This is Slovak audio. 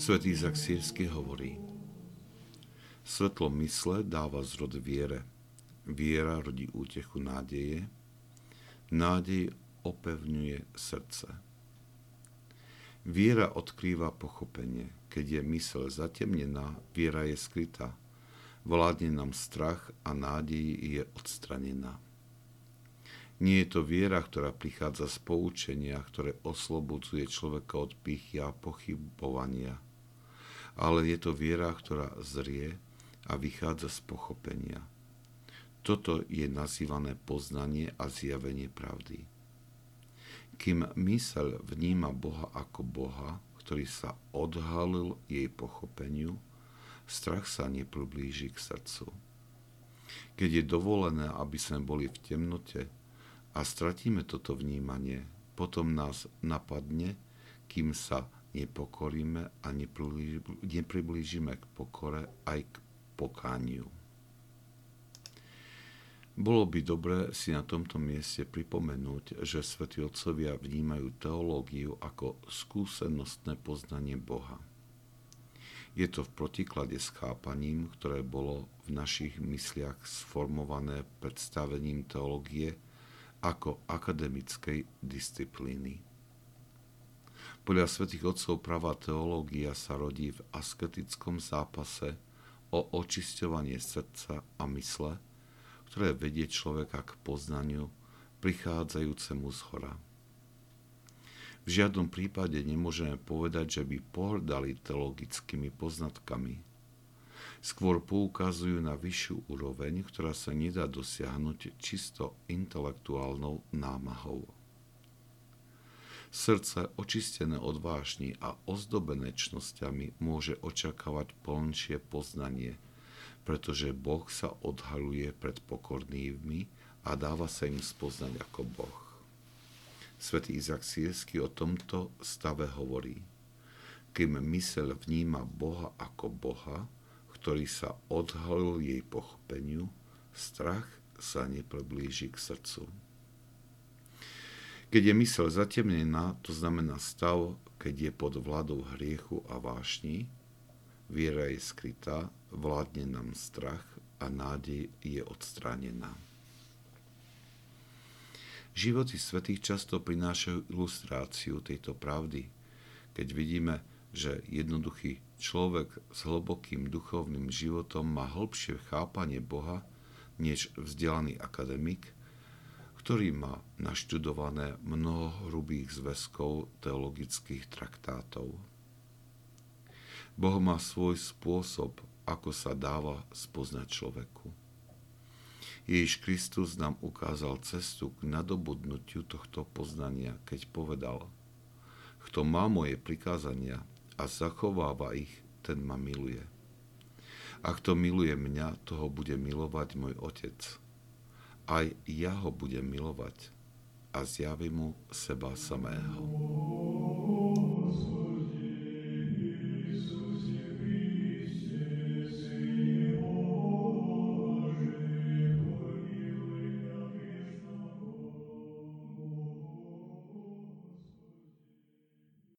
Svätý Izak Sýrsky hovorí: svetlo mysle dáva zrod viere. Viera rodí útechu nádeje. Nádej opevňuje srdce. Viera odkrýva pochopenie. Keď je myseľ zatemnená, viera je skrytá. Vládne nám strach a nádej je odstranená. Nie je to viera, ktorá prichádza z poučenia, ktoré oslobodzuje človeka od pýchy a pochybovania. Ale je to viera, ktorá zrie a vychádza z pochopenia. Toto je nazývané poznanie a zjavenie pravdy. Kým myseľ vníma Boha ako Boha, ktorý sa odhalil jej pochopeniu, strach sa nepriblíži k srdcu. Keď je dovolené, aby sme boli v temnote a stratíme toto vnímanie, potom nás napadne, kým sa nepokoríme a nepriblížime k pokore aj k pokániu. Bolo by dobré si na tomto mieste pripomenúť, že svätí otcovia vnímajú teológiu ako skúsenostné poznanie Boha. Je to v protiklade s chápaním, ktoré bolo v našich mysliach sformované predstavením teológie ako akademickej disciplíny. Podľa svätých otcov pravá teológia sa rodí v asketickom zápase o očisťovanie srdca a mysle, ktoré vedie človeka k poznaniu prichádzajúcemu zhora. V žiadnom prípade nemôžeme povedať, že by pohrdali teologickými poznatkami. Skôr poukazujú na vyššiu úroveň, ktorá sa nedá dosiahnuť čisto intelektuálnou námahou. Srdce očistené od vášni a ozdobené čnosťami môže očakávať plnšie poznanie, pretože Boh sa odhaľuje pred pokornými a dáva sa im spoznať ako Boh. Svätý Izak Sýrsky o tomto stave hovorí: kým myseľ vníma Boha ako Boha, ktorý sa odhalil jej pochopeniu, strach sa nepriblíži k srdcu. Keď je myseľ zatemnená, to znamená stav, keď je pod vládou hriechu a vášni, viera je skrytá, vládne nám strach a nádej je odstránená. Životy svätých často prinášajú ilustráciu tejto pravdy, keď vidíme, že jednoduchý človek s hlbokým duchovným životom má hlbšie chápanie Boha než vzdelaný akademik, ktorý má naštudované mnoho hrubých zväzkov teologických traktátov. Boh má svoj spôsob, ako sa dáva spoznať človeku. Ježiš Kristus nám ukázal cestu k nadobudnutiu tohto poznania, keď povedal: kto má moje prikázania a zachováva ich, ten ma miluje. A kto miluje mňa, toho bude milovať môj Otec. Aj ja ho budem milovať a zjavím mu seba samého.